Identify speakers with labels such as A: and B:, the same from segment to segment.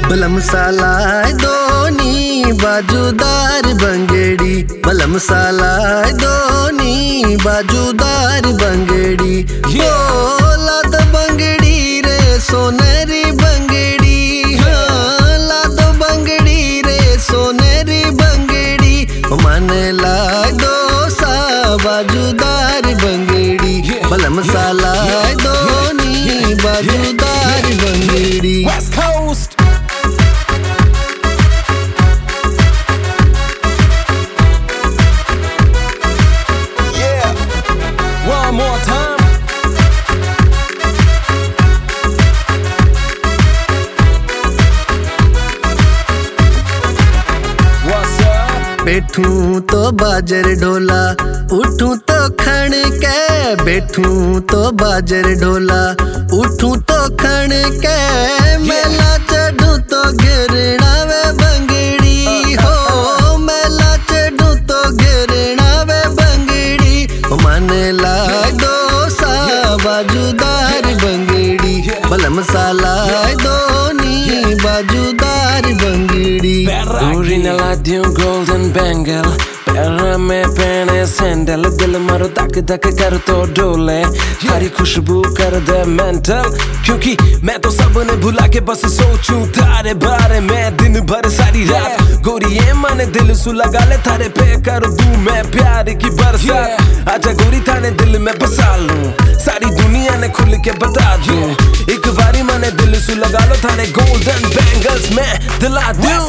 A: बलम सालाय दोनी बाजूदार बंगड़ी, बलम सालाय दोनी बाजूदार बंगड़ी। लाद बंगड़ी रे सोनेरी बंगड़ी, लाद बंगड़ी रे सोनेरी बंगड़ी। मन लाय दो सा बाजूदार बंगड़ी, बलम सालाय दोनी बाजूदार बंगड़ी।
B: West Coast. Yeah, one more time. What's up?
A: बैठूं तो बाजर डोला, उठूं तो खण के। बैठूं तो बाजर डोला, उठूं तो खण के। मेला चढ़ूं तो गिरना वे बंगड़ी हो, मेला चढ़ूं तो गिरना वे बंगड़ी। मन लाय दो सा बाजूदार बंगड़ी, बलम सालाय दोनी बाजूदार बंगड़ी।
B: Uri nella di un golden bangle, पैर में पहने सैंडल। दिल मारो तक तक कर तो डोले, हरी खुशबू कर दे मेंटल। क्योंकि मैं तो सबने भुला के बस सोचूं तारे बारे में दिन भर सारी रात। गोरी ये माने दिल सु लगा ले, थारे पे कर दूं मैं प्यार की बरसात। आजा गोरी थाने दिल में बसा लूं, सारी दुनिया ने खुल के बता दूं। एक बारी माने दिल सु लगा लो, थारे गोल्डन बैंगल्स में दिला दूं।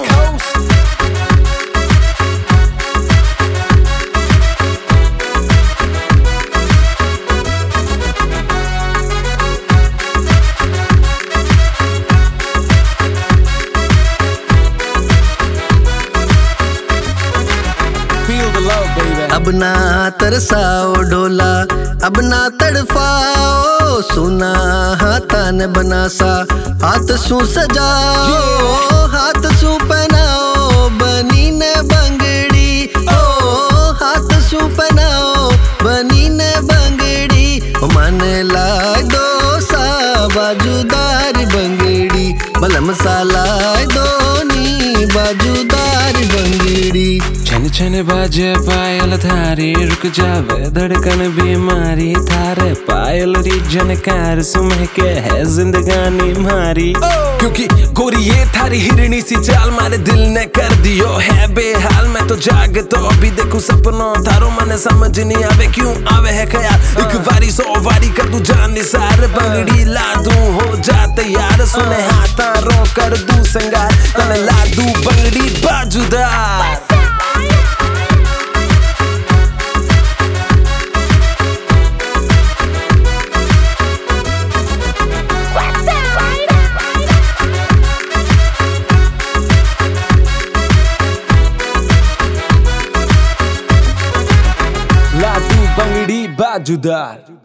A: अब ना तरसाओ डोला, अब ना तड़फाओ। सुना हाथा ने बनासा, हाथ सू सजाओ। हाथ सू पहनाओ बनी ने बंगड़ी, ओ हाथ सू पहनाओ बनी ने बंगड़ी। मन लाय दो सा बाजूदार बंगड़ी, बलम सालाय दोनी बाजूदार बंगड़ी।
B: छन छन बाजे पायल थारी, रुक जावे धड़कन बीमारी। थारे पायल री जनकार सुमह के है जिंदगानी मारी। क्योंकि गोरी ये थारी हिरणी सी चाल, मारे दिल ने कर दियो है बेहाल। मैं तो जाग तो अभी देखूं सपनों थारो, मने समझ नहीं आवे क्यों आवे है ख्याल। एक बारी सौ बारी कर दूं जान निसार, बंगड़ी ला दूं हो जा तैयार। सुने हाथा रो कर दूं संगार, तने ला दूं बंगड़ी बाजूदार। Ladu bangdi bajudaar.